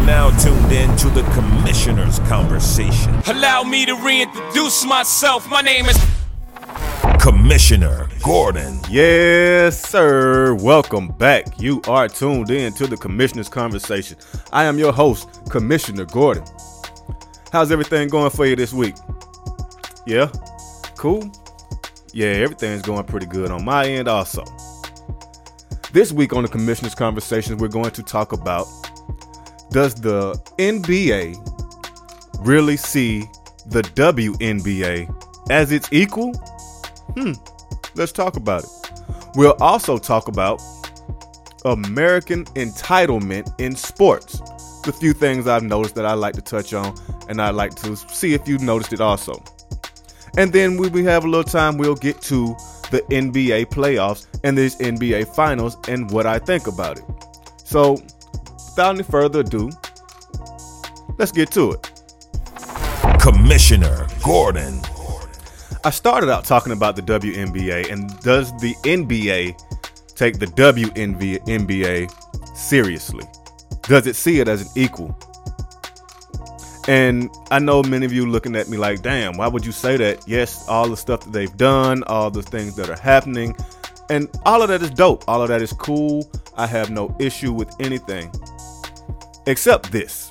now tuned in to the Commissioner's Conversation. Allow me to reintroduce myself. My name is Commissioner Gordon. Yes, sir. Welcome back. You are tuned in to the Commissioner's Conversation. I am your host, Commissioner Gordon. How's everything going for you this week? Yeah? Cool? Yeah, everything's going pretty good on my end also. This week on the Commissioner's Conversation, we're going to talk about, does the NBA really see the WNBA as its equal? Let's talk about it. We'll also talk about American entitlement in sports. The few things I've noticed that I like to touch on, and I'd like to see if you noticed it also. And then when we have a little time, we'll get to the NBA playoffs and this NBA finals and what I think about it. So, without any further ado, let's get to it. Commissioner Gordon. I started out talking about the WNBA, and does the NBA take the WNBA seriously? Does it see it as an equal? And I know many of you looking at me like, damn, why would you say that? Yes, all the stuff that they've done, all the things that are happening, and all of that is dope. All of that is cool. I have no issue with anything except this.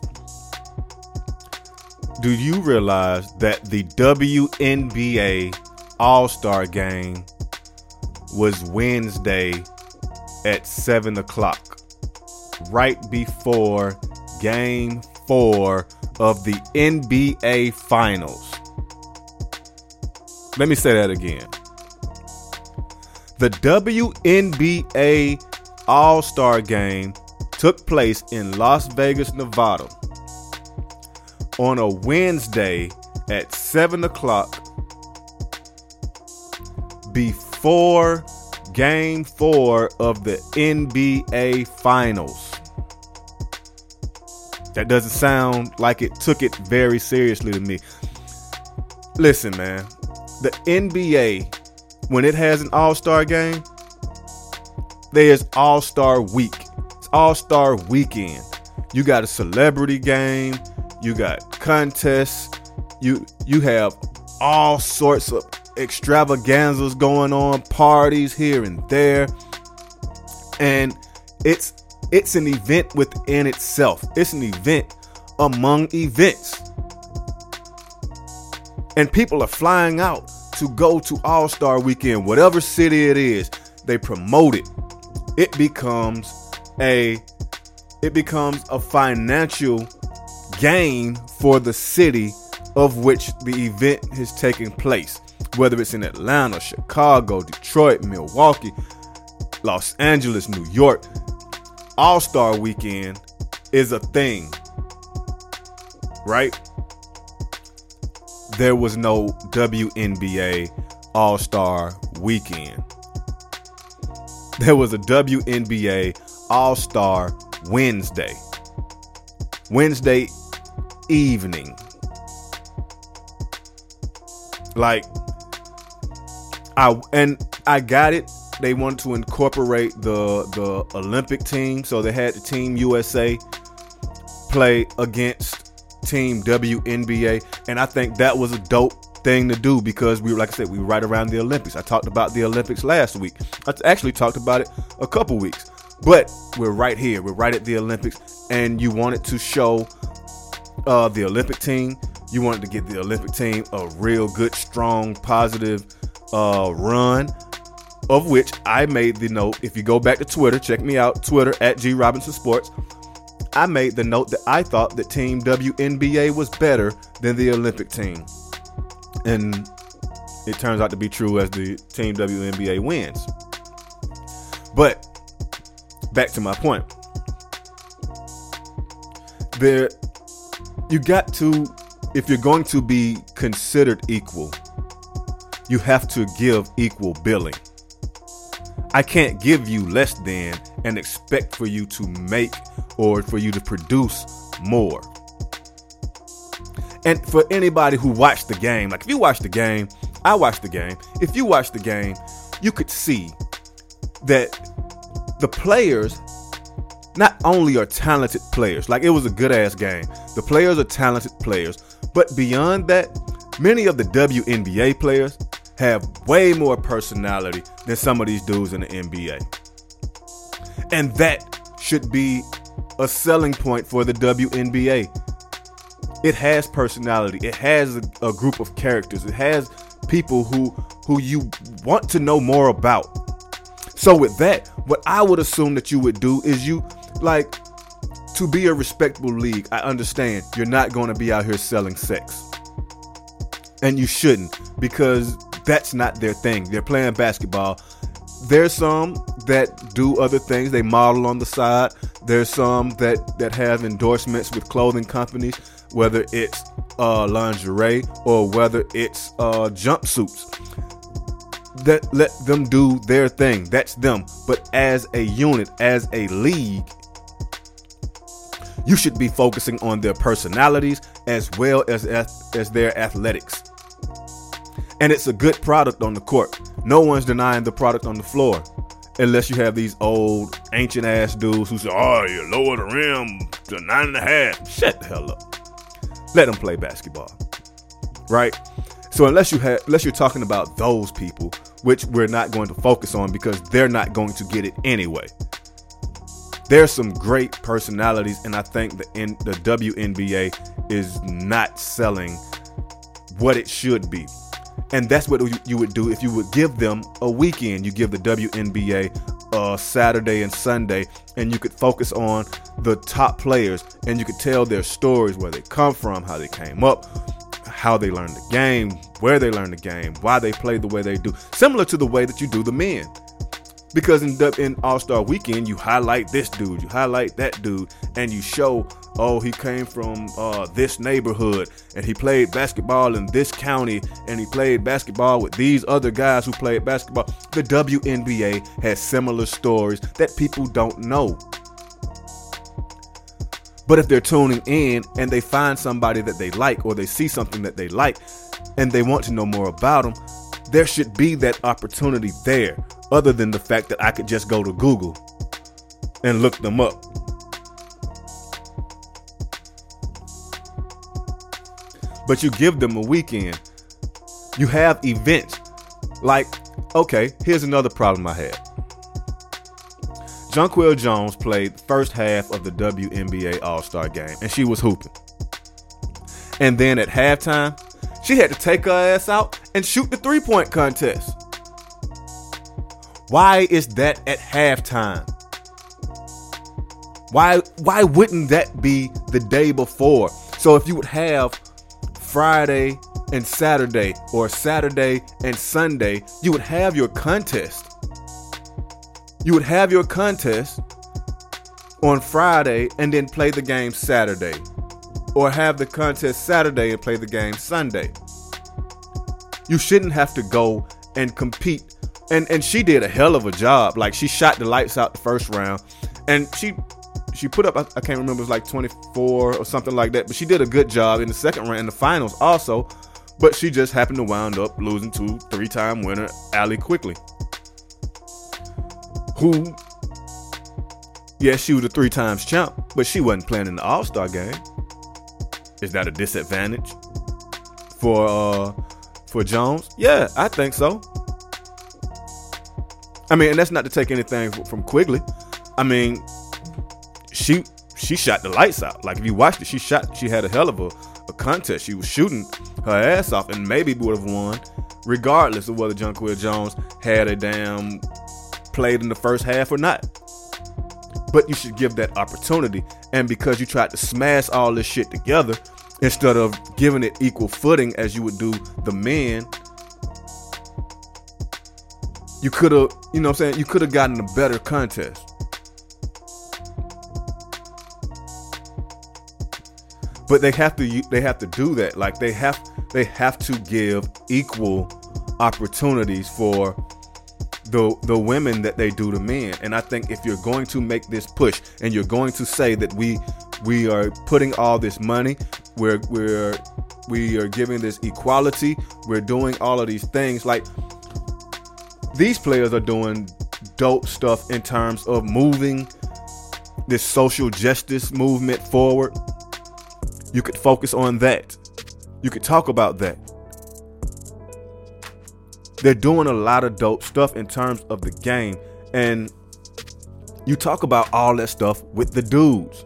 Do you realize that the WNBA All-Star Game was Wednesday at 7 o'clock, right before Game 4 of the NBA Finals? Let me say that again. The WNBA All-Star Game took place in Las Vegas, Nevada, on a Wednesday at 7 o'clock before Game 4 of the NBA Finals. That doesn't sound like it took it very seriously to me. Listen, man, the NBA, when it has an All-Star game, there's All-Star Week. It's All-Star Weekend. You got a celebrity game. You got contests. You have all sorts of extravaganzas going on, parties here and there. And it's an event within itself. It's an event among events. And people are flying out to go to All-Star Weekend, whatever city it is. They promote it. It becomes a financial gain for the city of which the event is taking place, whether it's in Atlanta, Chicago, Detroit, Milwaukee, Los Angeles, New York. All-Star Weekend is a thing, right? There was no WNBA All-Star Weekend. There was a WNBA All-Star Wednesday evening. Like, I got it. They wanted to incorporate the Olympic team, so they had the Team USA play against Team WNBA, and I think that was a dope thing to do because we were right around the Olympics. I talked about the Olympics last week. I actually talked about it a couple weeks, but we're right here. We're right at the Olympics, and you wanted to show the Olympic team. You wanted to get the Olympic team a real good, strong, positive run, of which I made the note. If you go back to Twitter, check me out, Twitter at G Robinson Sports. I made the note that I thought that Team WNBA was better than the Olympic team. And it turns out to be true as the Team WNBA wins. But back to my point. You got to, if you're going to be considered equal, you have to give equal billing. I can't give you less than and expect for you to make or for you to produce more. And for anybody who watched the game, like if you watched the game, I watched the game. If you watched the game, you could see that the players not only are talented players, like it was a good ass game. The players are talented players, but beyond that, many of the WNBA players have way more personality than some of these dudes in the NBA. And that should be a selling point for the WNBA. It has personality. It has a group of characters. It has people who you want to know more about. So with that, what I would assume that you would do is to be a respectable league, I understand you're not going to be out here selling sex. And you shouldn't, because that's not their thing. They're playing basketball. There's some that do other things. They model on the side. There's some that have endorsements with clothing companies, whether it's lingerie or whether it's jumpsuits. That let them do their thing. That's them. But as a unit, as a league, you should be focusing on their personalities as well as their athletics. And it's a good product on the court. No one's denying the product on the floor. Unless you have these old ancient ass dudes who say, oh, you lower the rim to 9.5. Shut the hell up. Let them play basketball. Right? So unless you're talking about those people, which we're not going to focus on because they're not going to get it anyway. There's some great personalities, and I think the WNBA is not selling what it should be. And that's what you would do if you would give them a weekend. You give the WNBA Saturday and Sunday, and you could focus on the top players, and you could tell their stories, where they come from, how they came up, how they learned the game, where they learned the game, why they play the way they do. Similar to the way that you do the men. Because in All-Star Weekend, you highlight this dude, you highlight that dude, and you show, oh, he came from this neighborhood, and he played basketball in this county, and he played basketball with these other guys who played basketball. The WNBA has similar stories that people don't know. But if they're tuning in and they find somebody that they like, or they see something that they like, and they want to know more about them, there should be that opportunity there, other than the fact that I could just go to Google and look them up. But you give them a weekend. You have events. Like, okay, here's another problem I had. Jonquel Jones played the first half of the WNBA All-Star game, and she was hooping. And then at halftime, she had to take her ass out and shoot the three-point contest. Why is that at halftime? Why wouldn't that be the day before? So if you would have Friday and Saturday, or Saturday and Sunday, you would have your contest. You would have your contest on Friday and then play the game Saturday. Or have the contest Saturday and play the game Sunday. You shouldn't have to go and compete. And she did a hell of a job. Like, she shot the lights out the first round. And she put up, I can't remember, it was like 24 or something like that. But she did a good job in the second round, in the finals also. But she just happened to wind up losing to three-time winner Allie Quigley. Who, yes, she was a 3 times champ, but she wasn't playing in the All-Star game. Is that a disadvantage for Jones? Yeah, I think so. I mean, and that's not to take anything from Quigley. I mean, she shot the lights out. Like, if you watched it, she had a hell of a contest. She was shooting her ass off, and maybe would have won, regardless of whether Jonquel Jones had a damn played in the first half or not. But you should give that opportunity. And because you tried to smash all this shit together, instead of giving it equal footing as you would do the men, you could have, you know what I'm saying, you could have gotten a better contest. But they have to do that. Like, they have to give equal opportunities for the women that they do to men. And I think if you're going to make this push and you're going to say that we are putting all this money, we are giving this equality, we're doing all of these things, like, these players are doing dope stuff in terms of moving this social justice movement forward, you could focus on that. You could talk about that. They're doing a lot of dope stuff in terms of the game. And you talk about all that stuff with the dudes.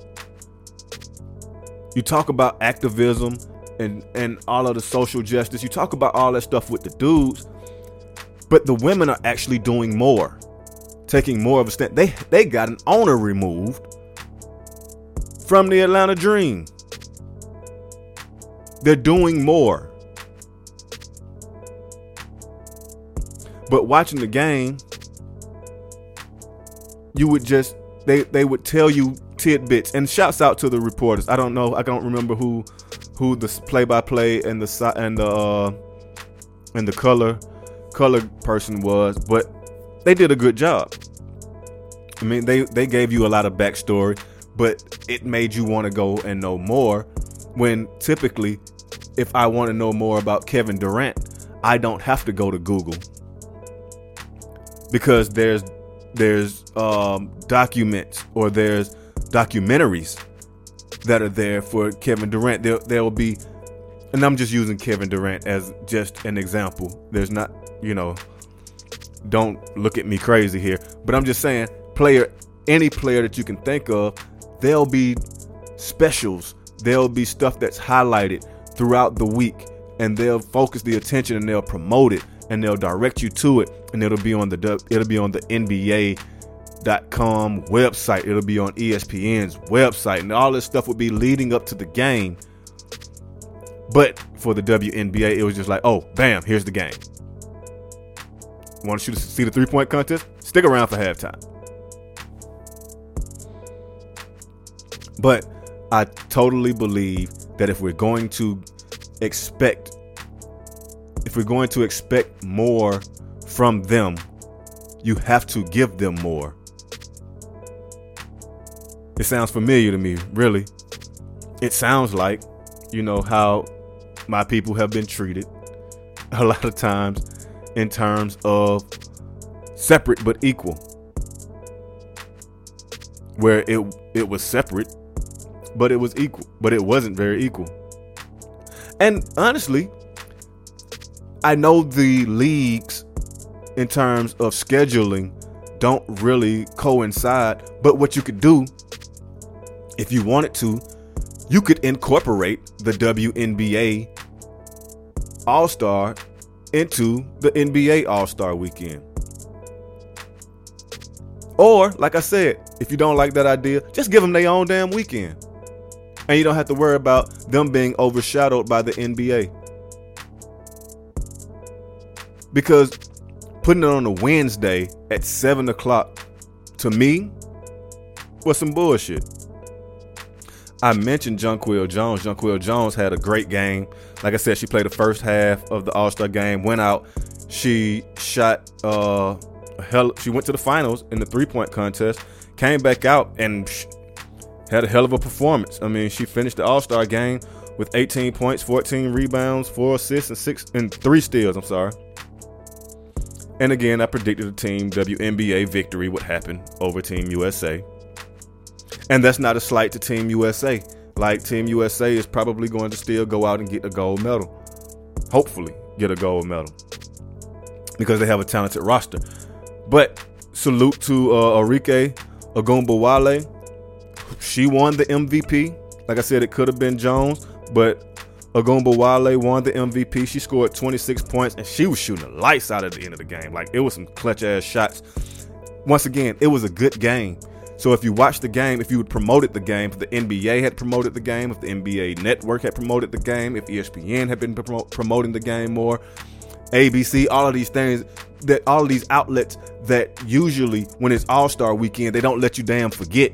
You talk about activism and all of the social justice. You talk about all that stuff with the dudes. But the women are actually doing more. Taking more of a stand. They got an owner removed from the Atlanta Dream. They're doing more. But watching the game, you would just they would tell you tidbits. And shouts out to the reporters. I don't remember who the play-by-play and the color person was, but they did a good job. I mean, they gave you a lot of backstory, but it made you want to go and know more. When typically, if I want to know more about Kevin Durant, I don't have to go to Google, because there's documents or there's documentaries that are there for Kevin Durant. There'll be, and I'm just using Kevin Durant as just an example. There's not, don't look at me crazy here, but I'm just saying, any player that you can think of, there'll be specials. There'll be stuff that's highlighted throughout the week, and they'll focus the attention and they'll promote it and they'll direct you to it, and it'll be on the NBA.com website. It'll be on ESPN's website, and all this stuff would be leading up to the game. But for the WNBA, it was just like, oh, bam, here's the game. Want you to see the 3-point contest? Stick around for halftime. But I totally believe that if we're going to expect more from them, you have to give them more. It sounds familiar to me, really. It sounds like, how my people have been treated a lot of times in terms of separate but equal, where it was separate, but it was equal, but it wasn't very equal. And honestly, I know the leagues in terms of scheduling don't really coincide, but what you could do, if you wanted to, you could incorporate the WNBA All-Star into the NBA All-Star weekend. Or, like I said, if you don't like that idea, just give them their own damn weekend. And you don't have to worry about them being overshadowed by the NBA. Because putting it on a Wednesday at 7 o'clock, to me, was some bullshit. I mentioned Jonquel Jones. Jonquel Jones had a great game. Like I said, she played the first half of the All-Star game, went out. She shot, she went to the finals in the 3-point contest, came back out and had a hell of a performance. I mean, she finished the All-Star game with 18 points, 14 rebounds, 4 assists, and 3 steals. I'm sorry. And again, I predicted the Team WNBA victory would happen over Team USA. And that's not a slight to Team USA. Like, Team USA is probably going to still go out and get a gold medal. Hopefully get a gold medal, because they have a talented roster. But salute to Arike Ogunbowale. She won the MVP. Like I said, it could have been Jones, but Ogunbowale won the MVP. She scored 26 points, and she was shooting the lights out at the end of the game. Like, it was some clutch-ass shots. Once again, it was a good game. So if you watched the game, if you had promoted the game, if the NBA had promoted the game, if the NBA Network had promoted the game, if ESPN had been promoting the game more, ABC, all of these things, that all of these outlets that usually when it's All-Star weekend, they don't let you damn forget.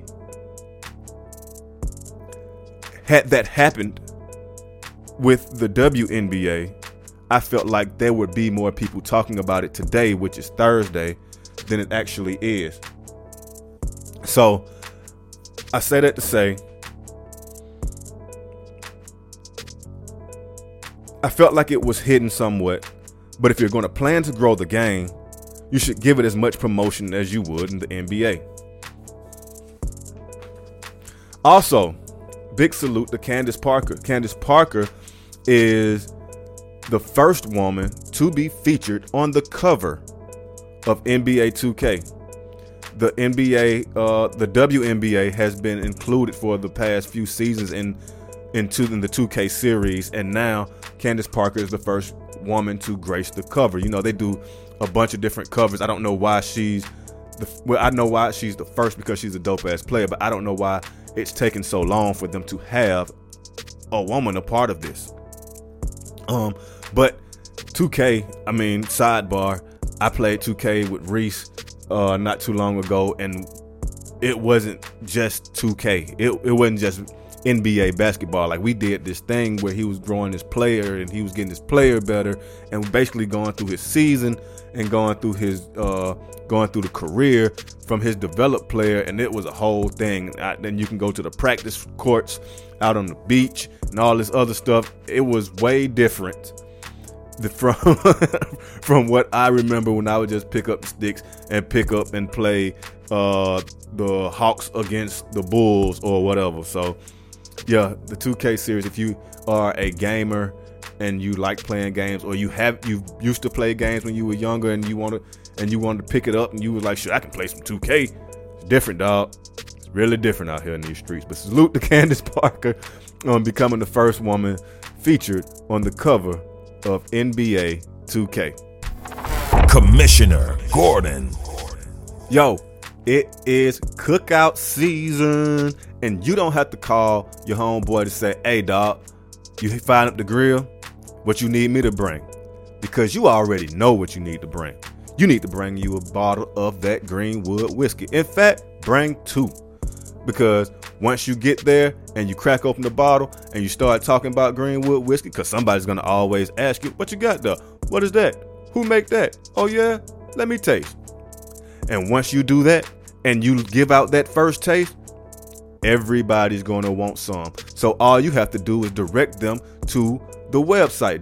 Had that happened with the WNBA, I felt like there would be more people talking about it today, which is Thursday, than it actually is. So I say that to say, I felt like it was hidden somewhat, but if you're going to plan to grow the game, you should give it as much promotion as you would in the NBA. Also, big salute to Candace Parker. Candace Parker is the first woman to be featured on the cover of NBA 2K. The WNBA has been included for the past few seasons in the 2K series, and now Candace Parker is the first woman to grace the cover. You know, they do a bunch of different covers. I don't know why I know why she's the first, because she's a dope ass player, but I don't know why it's taken so long for them to have a woman a part of this. But 2K, I mean, sidebar, I played 2K with Reese not too long ago, and it wasn't just 2K. It wasn't just NBA basketball. Like, we did this thing where he was growing his player and he was getting his player better, and basically going through his season and going through the career from his developed player, and it was a whole thing. Then you can go to the practice courts out on the beach and all this other stuff. It was way different from what I remember when I would just pick up the sticks and pick up and play the Hawks against the Bulls or whatever. So yeah, the 2K series, if you are a gamer and you like playing games, or you used to play games when you were younger and you wanted to pick it up and you was like, shit, I can play some 2K. It's different, dog. It's really different out here in these streets. But salute to Candace Parker on becoming the first woman featured on the cover of NBA 2K. Commissioner Gordon. Yo, it is cookout season, and you don't have to call your homeboy to say, hey, dog, you find up the grill, what you need me to bring, because you already know what you need to bring. You need to bring you a bottle of that Greenwood whiskey. In fact, bring two, because once you get there and you crack open the bottle and you start talking about Greenwood whiskey, because somebody's going to always ask you, what you got there? What is that? Who make that? Oh, yeah? Let me taste. And once you do that and you give out that first taste, everybody's going to want some. So all you have to do is direct them to the website,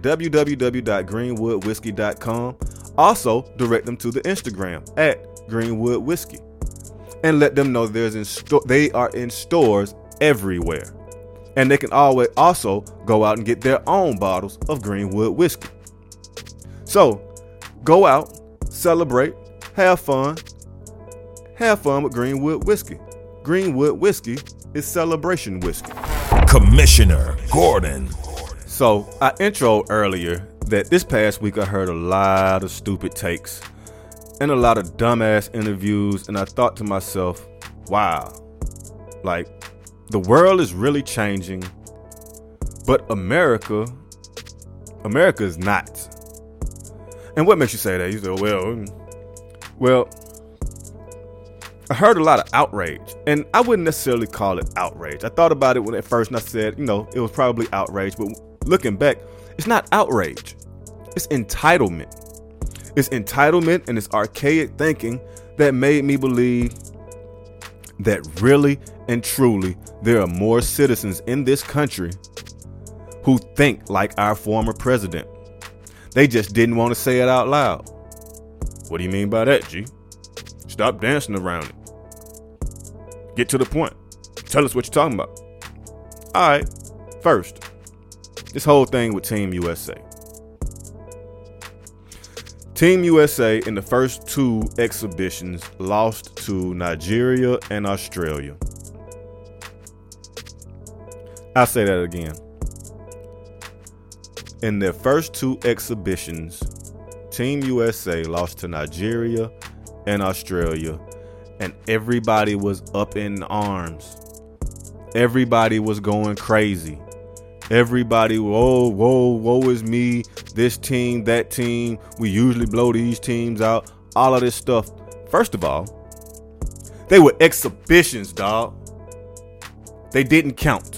www.greenwoodwhiskey.com. Also, direct them to the Instagram at Greenwood Whiskey, and let them know they are in stores everywhere. And they can always also go out and get their own bottles of Greenwood whiskey. So go out, celebrate, have fun with Greenwood whiskey. Greenwood whiskey is celebration whiskey. Commissioner Gordon. So I introed earlier that this past week I heard a lot of stupid takes and a lot of dumbass interviews, and I thought to myself, wow, like, the world is really changing, but America is not. And what makes you say that? You say, well, I heard a lot of outrage, and I wouldn't necessarily call it outrage. I thought about it when at first, and I said, it was probably outrage, but looking back, it's not outrage. It's entitlement. It's entitlement, and it's archaic thinking that made me believe that really and truly there are more citizens in this country who think like our former president. They just didn't want to say it out loud. What do you mean by that, G? Stop dancing around it. Get to the point. Tell us what you're talking about. All right. First, this whole thing with Team USA. Team USA in the first two exhibitions lost to Nigeria and Australia. I'll say that again. In their first two exhibitions, Team USA lost to Nigeria and Australia, and everybody was up in arms. Everybody was going crazy. Everybody, woe is me, this team, that team, we usually blow these teams out, all of this stuff. First of all, they were exhibitions, dog. They didn't count.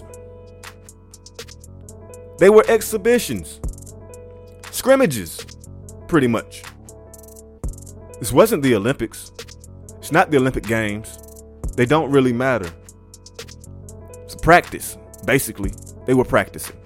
They were exhibitions. Scrimmages, pretty much. This wasn't the Olympics. It's not the Olympic Games. They don't really matter. It's a practice, basically. They were practicing.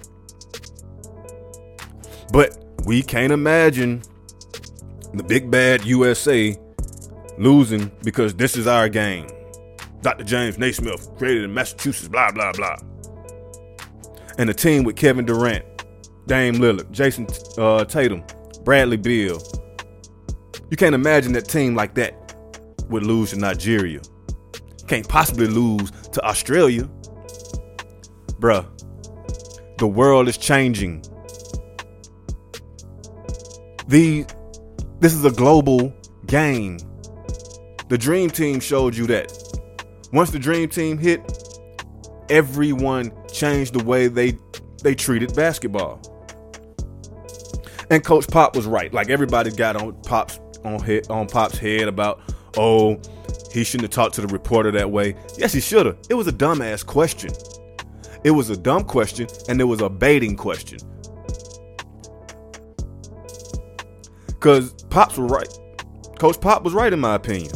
But we can't imagine the big bad USA losing because this is our game. Dr. James Naismith, created in Massachusetts, blah, blah, blah. And a team with Kevin Durant, Dame Lillard, Jason Tatum, Bradley Beal. You can't imagine that team like that would lose to Nigeria. Can't possibly lose to Australia. Bruh, the world is changing. This is a global game. The Dream Team showed you that. Once the Dream Team hit, everyone changed the way they treated basketball. And Coach Pop was right. Like, everybody got on Pop's head about, oh, he shouldn't have talked to the reporter that way. Yes, he should have. It was a dumbass question. It was a dumb question, and it was a baiting question. Because Pops was right. Coach Pop was right, in my opinion.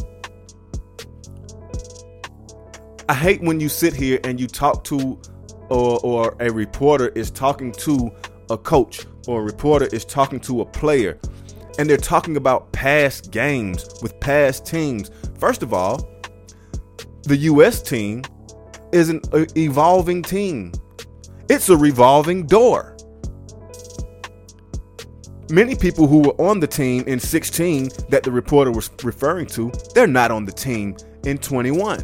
I hate when you sit here and you talk to, or a reporter is talking to a coach, or a reporter is talking to a player, and they're talking about past games with past teams. First of all, the U.S. team is an evolving team. It's a revolving door. Many people who were on the team in 16 that the reporter was referring to, they're not on the team in 21.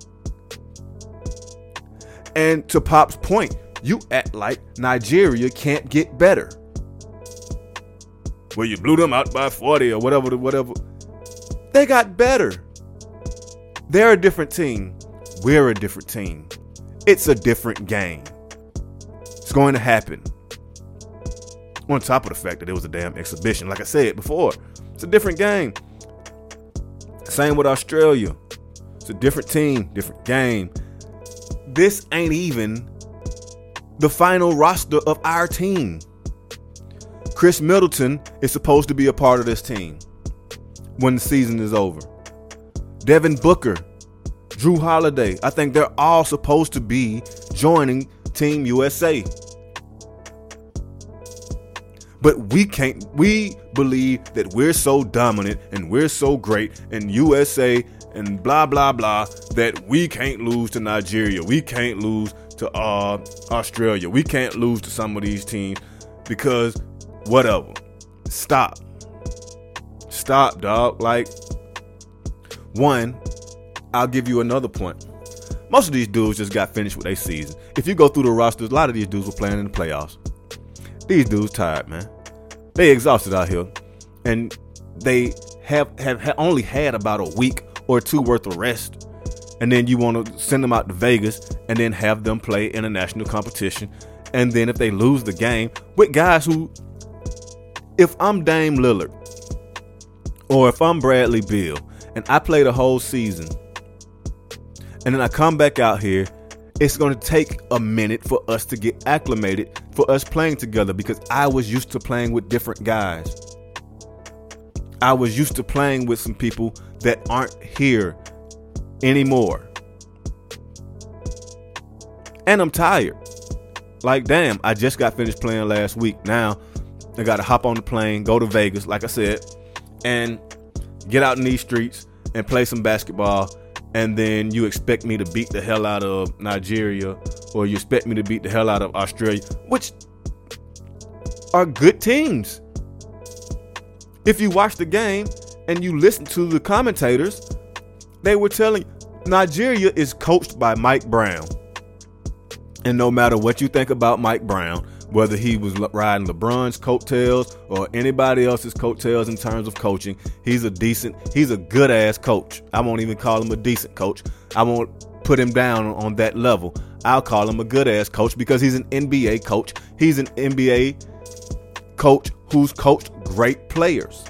And to Pop's point, you act like Nigeria can't get better. Well, you blew them out by 40 or whatever. They got better. They're a different team. We're a different team. It's a different game. It's going to happen. On top of the fact that it was a damn exhibition. Like I said before, it's a different game. Same with Australia. It's a different team, different game. This ain't even the final roster of our team. Chris Middleton is supposed to be a part of this team when the season is over. Devin Booker, Drew Holiday, I think they're all supposed to be joining Team USA. But we can't. We believe that we're so dominant and we're so great in USA and blah, blah, blah, that we can't lose to Nigeria. We can't lose to Australia. We can't lose to some of these teams because whatever. Stop, dog. Like, one, I'll give you another point. Most of these dudes just got finished with their season. If you go through the rosters, a lot of these dudes were playing in the playoffs. These dudes tired, man. They exhausted out here. And they have only had about a week or two worth of rest. And then you want to send them out to Vegas and then have them play international competition. And then if they lose the game with guys who, if I'm Dame Lillard or if I'm Bradley Beal and I play the whole season and then I come back out here, it's going to take a minute for us to get acclimated, for us playing together, because I was used to playing with different guys. I was used to playing with some people that aren't here anymore. And I'm tired. Like, damn, I just got finished playing last week. Now I got to hop on the plane, go to Vegas, like I said, and get out in these streets and play some basketball. And then you expect me to beat the hell out of Nigeria, or you expect me to beat the hell out of Australia, which are good teams. If you watch the game and you listen to the commentators, they were telling Nigeria is coached by Mike Brown. And no matter what you think about Mike Brown, whether he was riding LeBron's coattails or anybody else's coattails in terms of coaching, he's a good ass coach. I won't even call him a decent coach. I won't put him down on that level. I'll call him a good ass coach because he's an NBA coach. He's an NBA coach who's coached great players.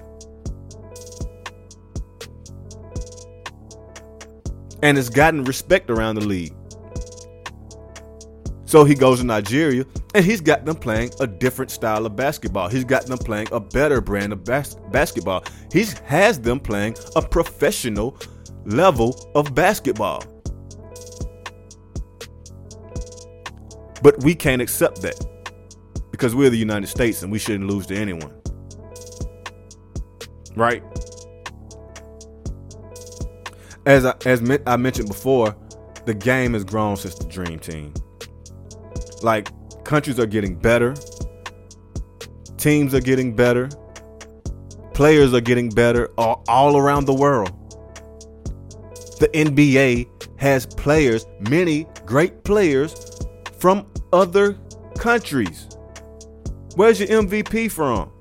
And has gotten respect around the league. So he goes to Nigeria and he's got them playing a different style of basketball. He's got them playing a better brand of basketball. He has them playing a professional level of basketball. But we can't accept that because we're the United States and we shouldn't lose to anyone. Right? As I mentioned before, the game has grown since the Dream Team. Like, countries are getting better. Teams are getting better. Players are getting better all around the world. The NBA has players, many great players from other countries. Where's your MVP from?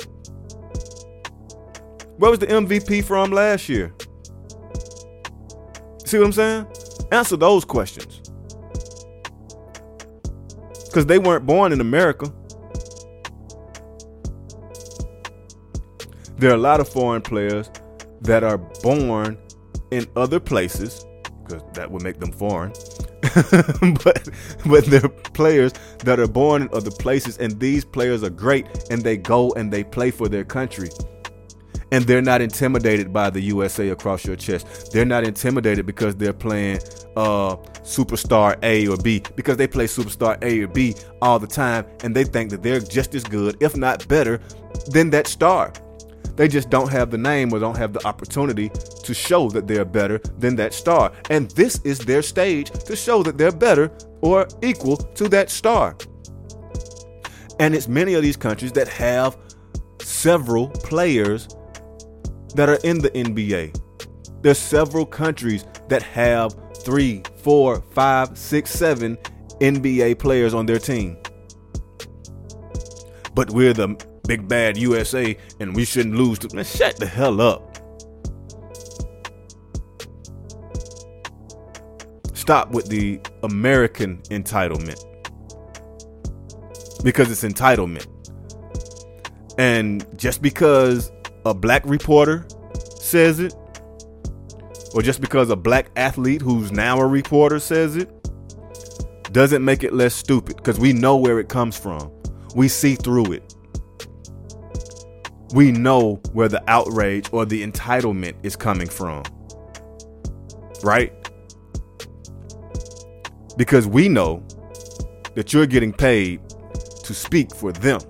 Where was the MVP from last year? See what I'm saying? Answer those questions. Because they weren't born in America. There are a lot of foreign players that are born in other places, because that would make them foreign. but there are players that are born in other places, and these players are great, and they go and they play for their country. And they're not intimidated by the USA across your chest. They're not intimidated because they're playing superstar A or B, because they play superstar A or B all the time, and they think that they're just as good, if not better, than that star. They just don't have the name or don't have the opportunity to show that they're better than that star. And this is their stage to show that they're better or equal to that star. And it's many of these countries that have several players that are in the NBA. There's several countries that have 3, 4, 5, 6, 7 NBA players on their team. But we're the big bad USA and we shouldn't lose to. Man, shut the hell up. Stop with the American entitlement. Because it's entitlement. And just because a black reporter says it, or just because a black athlete who's now a reporter says it, doesn't make it less stupid, because we know where it comes from. We see through it. We know where the outrage or the entitlement is coming from. Right? Because we know that you're getting paid to speak for them.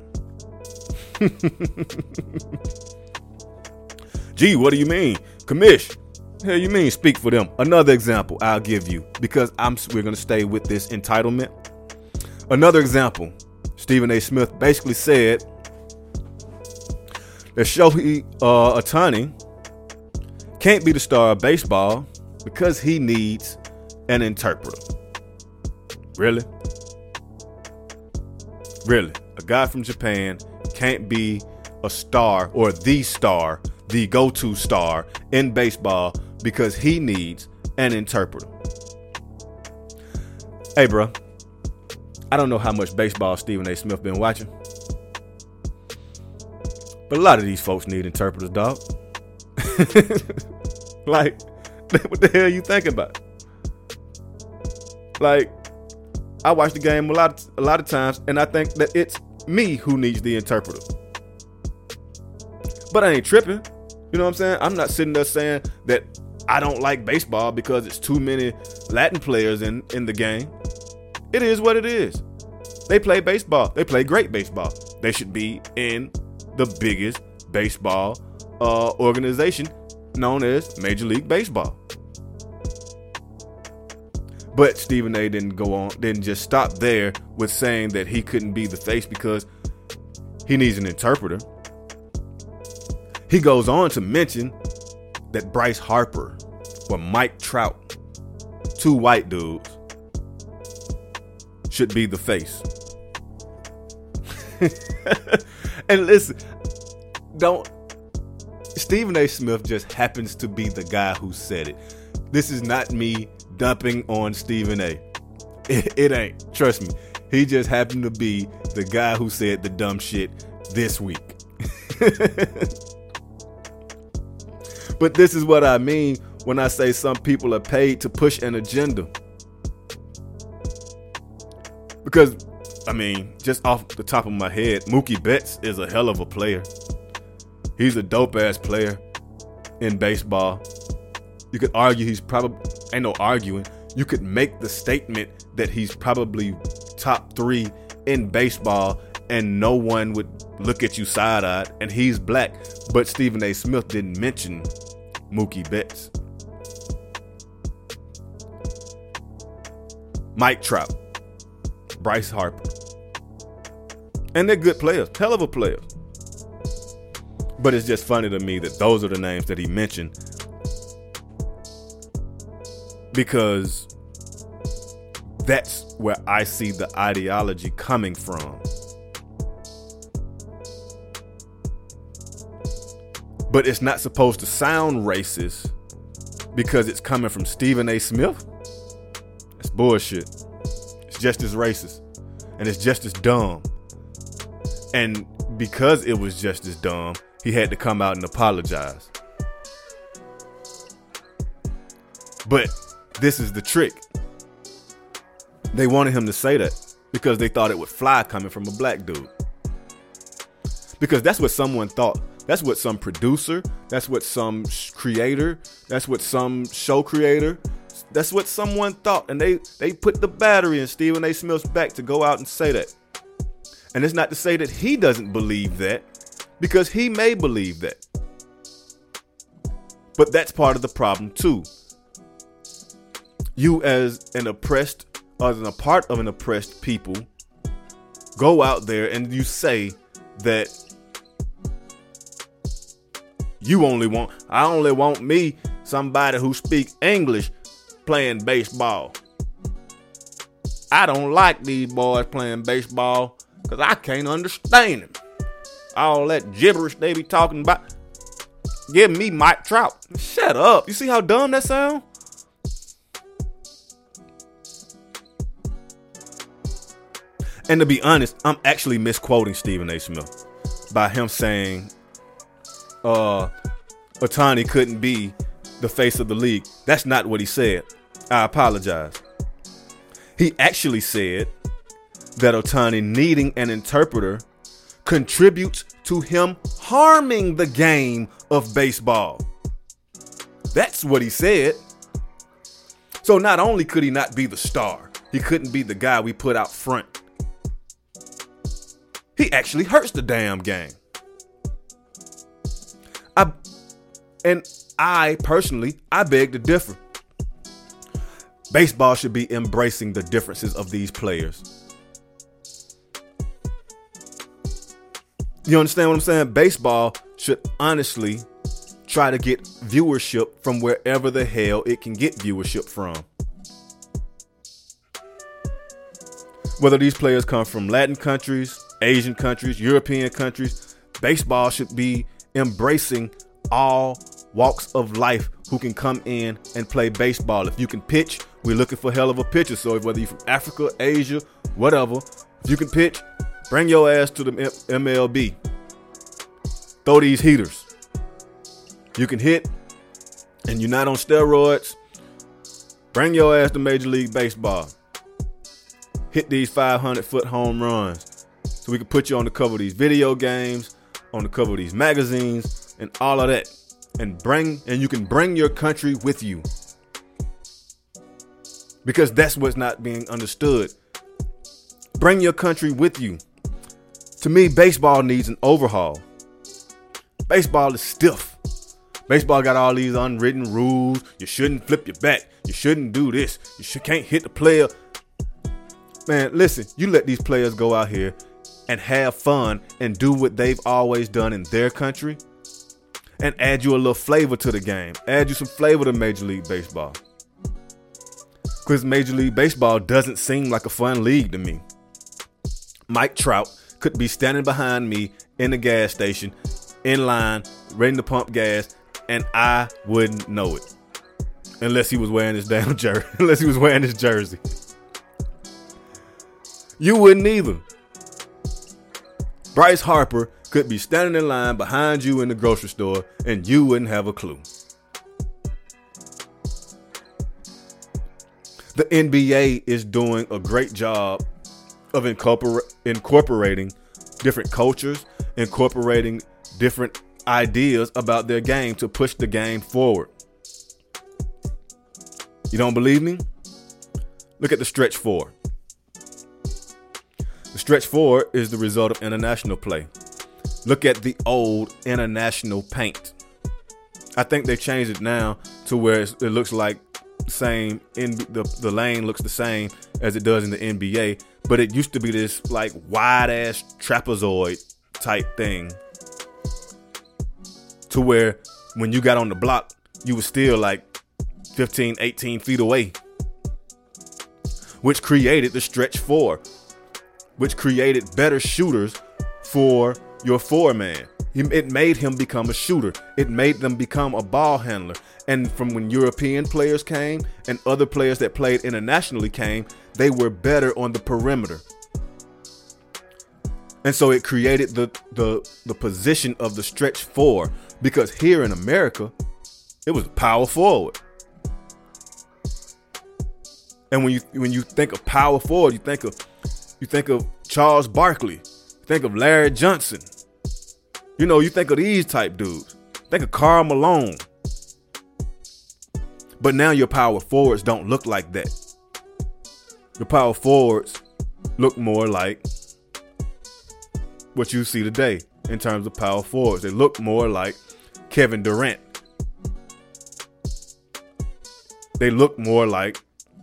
Gee, what do you mean? Commish. Hell, you mean speak for them? Another example I'll give you, because we're going to stay with this entitlement. Another example, Stephen A. Smith basically said that Shohei Ohtani can't be the star of baseball because he needs an interpreter. Really? Really? A guy from Japan can't be a star or the go-to star in baseball because he needs an interpreter. Hey, bro, I don't know how much baseball Stephen A. Smith been watching, but a lot of these folks need interpreters, dog. Like, what the hell are you thinking about? Like, I watch the game a lot of times, and I think that it's me who needs the interpreter. But I ain't tripping. You know what I'm saying? I'm not sitting there saying that I don't like baseball because it's too many Latin players in the game. It is what it is. They play baseball. They play great baseball. They should be in the biggest baseball organization known as Major League Baseball. But Stephen A. didn't just stop there with saying that he couldn't be the face because he needs an interpreter. He goes on to mention that Bryce Harper or Mike Trout, two white dudes, should be the face. And listen, Stephen A. Smith just happens to be the guy who said it. This is not me dumping on Stephen A. It ain't. Trust me. He just happened to be the guy who said the dumb shit this week. But this is what I mean when I say some people are paid to push an agenda. Because, I mean, just off the top of my head, Mookie Betts is a hell of a player. He's a dope-ass player in baseball. You could argue ain't no arguing. You could make the statement that he's probably top 3 in baseball and no one would look at you side-eyed, and he's black. But Stephen A. Smith didn't mention Mookie Betts. Mike Trout, Bryce Harper. And they're good players, hell of a players. But it's just funny to me that those are the names that he mentioned, because that's where I see the ideology coming from. But it's not supposed to sound racist because it's coming from Stephen A. Smith. It's bullshit. It's just as racist. And it's just as dumb. And because it was just as dumb, he had to come out and apologize. But this is the trick. They wanted him to say that because they thought it would fly coming from a black dude. Because that's what someone thought. That's what some producer, that's what some creator, that's what some show creator, that's what someone thought. And they put the battery in Stephen A. Smith's back to go out and say that. And it's not to say that he doesn't believe that, because he may believe that. But that's part of the problem too. You as an oppressed, or as a part of an oppressed people, go out there and you say that I only want me somebody who speak English playing baseball. I don't like these boys playing baseball because I can't understand them. All that gibberish they be talking about. Give me Mike Trout. Shut up. You see how dumb that sound? And to be honest, I'm actually misquoting Stephen A. Smith by him saying Ohtani couldn't be the face of the league. That's not what he said. I apologize. He actually said that Ohtani needing an interpreter contributes to him harming the game of baseball. That's what he said. So not only could he not be the star, he couldn't be the guy we put out front. He actually hurts the damn game. I personally beg to differ. Baseball should be embracing the differences of these players. You understand what I'm saying? Baseball should honestly try to get viewership from wherever the hell it can get viewership from. Whether these players come from Latin countries, Asian countries, European countries, baseball should be embracing all walks of life who can come in and play baseball. If you can pitch, we're looking for hell of a pitcher. So whether you're from Africa, Asia, whatever, if you can pitch, bring your ass to the MLB. Throw these heaters. You can hit and you're not on steroids. Bring your ass to Major League Baseball. Hit these 500-foot home runs so we can put you on the cover of these video games, on the cover of these magazines, and all of that. And you can bring your country with you. Because that's what's not being understood. Bring your country with you. To me, baseball needs an overhaul. Baseball is stiff. Baseball got all these unwritten rules. You shouldn't flip your bat. You shouldn't do this. You can't hit the player. Man, listen, you let these players go out here and have fun and do what they've always done in their country and add you a little flavor to the game. Add you some flavor to Major League Baseball. Because Major League Baseball doesn't seem like a fun league to me. Mike Trout could be standing behind me in the gas station, in line, ready to pump gas, and I wouldn't know it. Unless he was wearing his damn jersey. Unless he was wearing his jersey. You wouldn't either. Bryce Harper could be standing in line behind you in the grocery store and you wouldn't have a clue. The NBA is doing a great job of incorporating different cultures, incorporating different ideas about their game to push the game forward. You don't believe me? Look at the stretch four. The stretch four is the result of international play. Look at the old international paint. I think they changed it now to where it looks like the same. The lane looks the same as it does in the NBA, but it used to be this like wide ass trapezoid type thing, to where when you got on the block, you were still like 15, 18 feet away, which created the stretch four, which created better shooters for your four man. It made him become a shooter. It made them become a ball handler. And from when European players came and other players that played internationally came, they were better on the perimeter. And so it created the position of the stretch four, because here in America, it was power forward. And when you think of power forward, you think of Charles Barkley, you think of Larry Johnson. You think of these type dudes. Think of Karl Malone. But now your power forwards don't look like that. Your power forwards look more like what you see today in terms of power forwards. They look more like Kevin Durant. They look more like,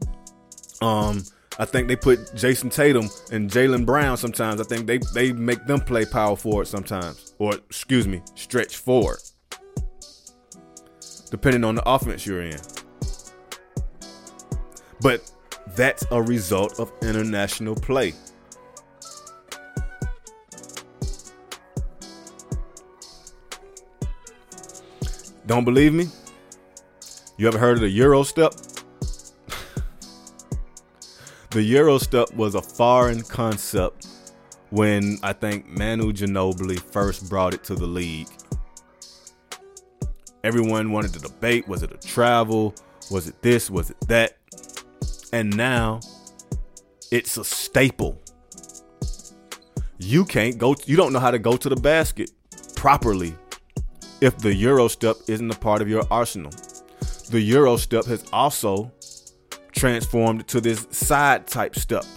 I think they put Jason Tatum and Jaylen Brown sometimes. I think they make them play power forward sometimes. Or, stretch forward. Depending on the offense you're in. But that's a result of international play. Don't believe me? You ever heard of the Euro step? The Euro step was a foreign concept when I think Manu Ginobili first brought it to the league. Everyone wanted to debate, was it a travel? Was it this? Was it that? And now it's a staple. You don't know how to go to the basket properly if the Euro step isn't a part of your arsenal. The Euro step has also transformed to this side type step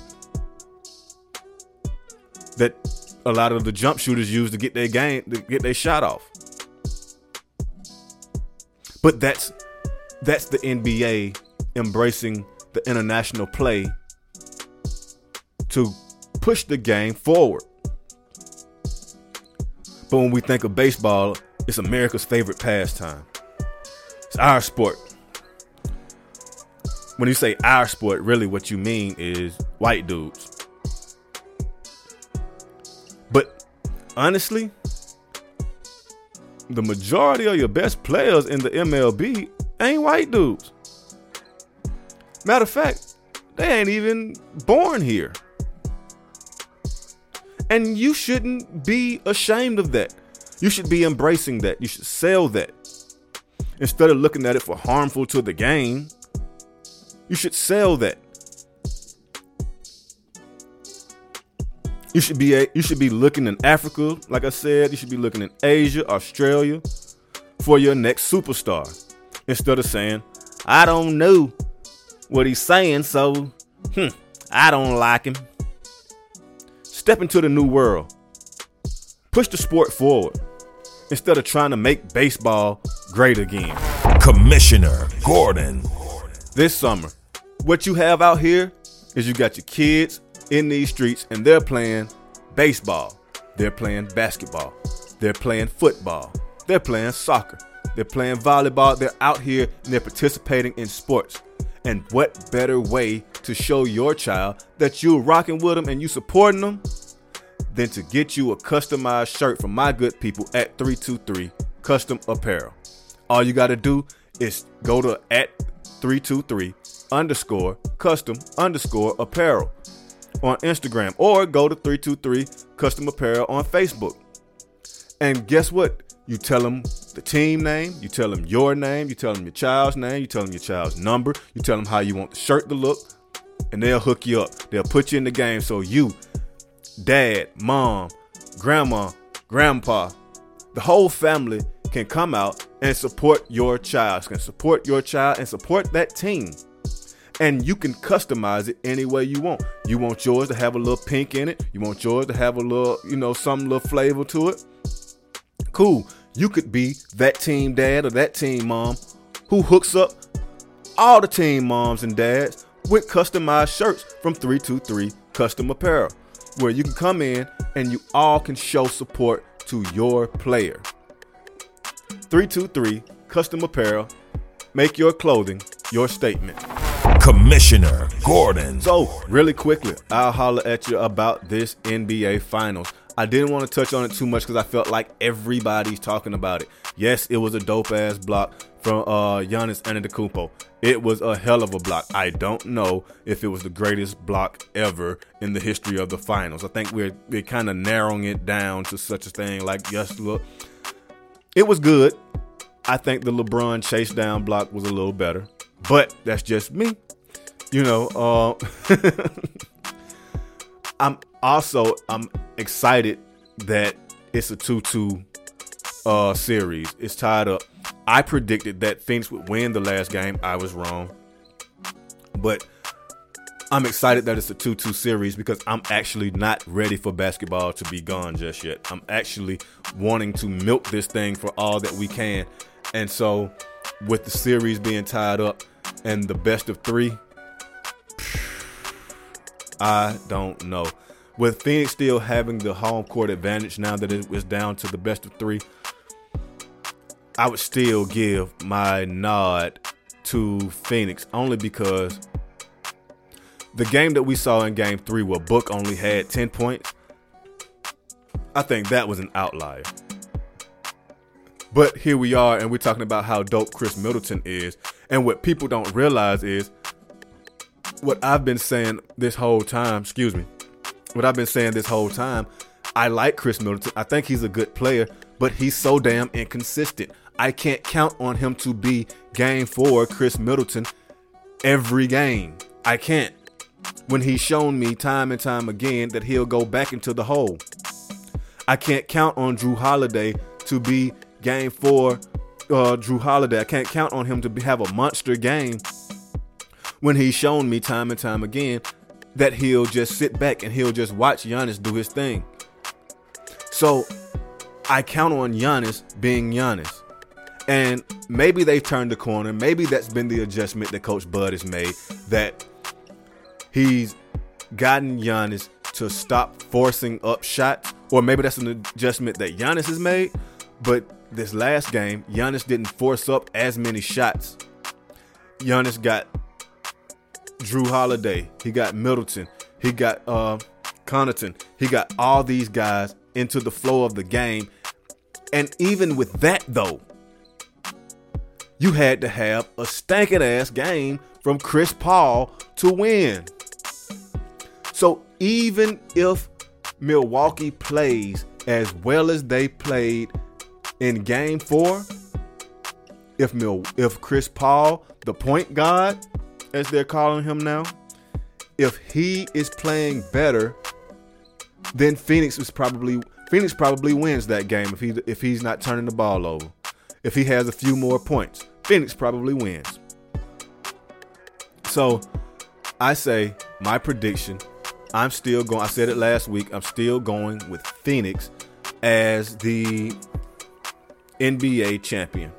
that a lot of the jump shooters use to get their shot off. But that's the NBA embracing the international play to push the game forward. But when we think of baseball, it's America's favorite pastime. It's our sport. When you say our sport, really what you mean is white dudes. But honestly, the majority of your best players in the MLB ain't white dudes. Matter of fact, they ain't even born here. And you shouldn't be ashamed of that. You should be embracing that. You should sell that. Instead of looking at it for harmful to the game, you should sell that. You should be looking in Africa, like I said. You should be looking in Asia, Australia, for your next superstar. Instead of saying, I don't know what he's saying, so I don't like him. Step into the new world. Push the sport forward instead of trying to make baseball great again. Commissioner Gordon. This summer, what you have out here is you got your kids in these streets and they're playing baseball. They're playing basketball. They're playing football. They're playing soccer. They're playing volleyball. They're out here and they're participating in sports. And what better way to show your child that you're rocking with them and you supporting them than to get you a customized shirt from my good people at 323 Custom Apparel. All you got to do is go to at 323_custom_apparel on Instagram, or go to 323 Custom Apparel on Facebook. And guess what? You tell them the team name, you tell them your name, you tell them your child's name, you tell them your child's number, you tell them how you want the shirt to look, and they'll hook you up. They'll put you in the game so you, dad, mom, grandma, grandpa, the whole family can come out and support your child, and support that team. And you can customize it any way you want. You want yours to have a little pink in it. You want yours to have a little, some little flavor to it. Cool. You could be that team dad or that team mom who hooks up all the team moms and dads with customized shirts from 323 Custom Apparel, where you can come in and you all can show support to your player. 323 Custom Apparel. Make your clothing your statement. Commissioner Gordon. So, really quickly, I'll holler at you about this NBA Finals. I didn't want to touch on it too much because I felt like everybody's talking about it. Yes, it was a dope-ass block from Giannis Antetokounmpo. It was a hell of a block. I don't know if it was the greatest block ever in the history of the Finals. I think we're kind of narrowing it down to such a thing like, just look. It was good. I think the LeBron chase down block was a little better. But that's just me. You know, I'm excited that it's a 2-2 series. It's tied up. I predicted that Phoenix would win the last game. I was wrong. But I'm excited that it's a 2-2 series because I'm actually not ready for basketball to be gone just yet. I'm actually wanting to milk this thing for all that we can. And so with the series being tied up and the best of three, I don't know. With Phoenix still having the home court advantage now that it was down to the best of three, I would still give my nod to Phoenix only because the game that we saw in game 3 where Book only had 10 points, I think that was an outlier. But here we are, and we're talking about how dope Chris Middleton is. And what people don't realize is what I've been saying this whole time, I like Chris Middleton. I think he's a good player, but he's so damn inconsistent. I can't count on him to be game 4 Chris Middleton every game. I can't. When he's shown me time and time again that he'll go back into the hole. I can't count on Drew Holiday to be game 4 Drew Holiday. I can't count on him to have a monster game when he's shown me time and time again that he'll just sit back and he'll just watch Giannis do his thing. So I count on Giannis being Giannis. And maybe they've turned the corner. Maybe that's been the adjustment that Coach Bud has made, that he's gotten Giannis to stop forcing up shots. Or maybe that's an adjustment that Giannis has made. But this last game, Giannis didn't force up as many shots. Giannis got Drew Holiday. He got Middleton. He got Connaughton. He got all these guys into the flow of the game. And even with that, though, you had to have a stankin' ass game from Chris Paul to win. So even if Milwaukee plays as well as they played in game 4, if Chris Paul, the point guard, as they're calling him now, if he is playing better, then Phoenix probably wins that game if he's not turning the ball over. If he has a few more points, Phoenix probably wins. So I say my prediction, I said it last week, I'm still going with Phoenix as the NBA champion.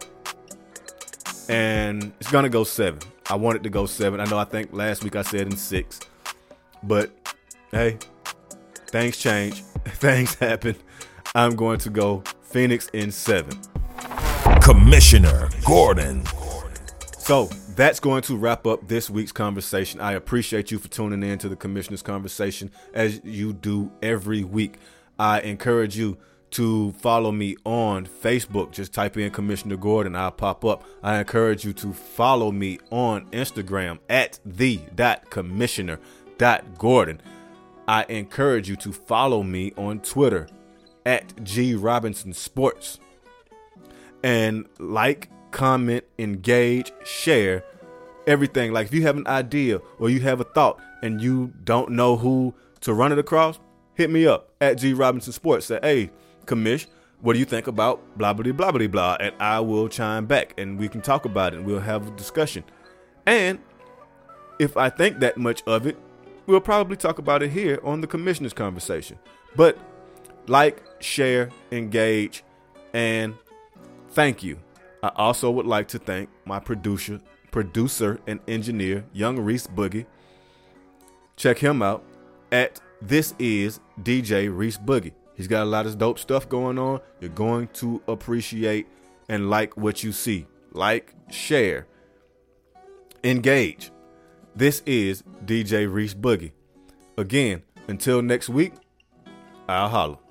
And it's going to go 7. I want it to go 7. I think last week I said in 6. But, hey, things change. Things happen. I'm going to go Phoenix in 7. Commissioner Gordon. So that's going to wrap up this week's conversation. I appreciate you for tuning in to the Commissioner's Conversation as you do every week. I encourage you to follow me on Facebook. Just type in Commissioner Gordon. I'll pop up. I encourage you to follow me on Instagram at the.commissioner.gordon. I encourage you to follow me on Twitter at G Robinson Sports. And like, comment, engage, share everything. Like if you have an idea or you have a thought and you don't know who to run it across, hit me up at G Robinson Sports. Say, hey, Commish, what do you think about blah, blah, blah, blah, blah? And I will chime back and we can talk about it and we'll have a discussion. And if I think that much of it, we'll probably talk about it here on the Commissioner's Conversation. But like, share, engage, and thank you. I also would like to thank my producer, producer and engineer, Young Reese Boogie. Check him out at This Is DJ Reese Boogie. He's got a lot of dope stuff going on. You're going to appreciate and like what you see. Like, share, engage. This is DJ Reese Boogie. Again, until next week, I'll holla.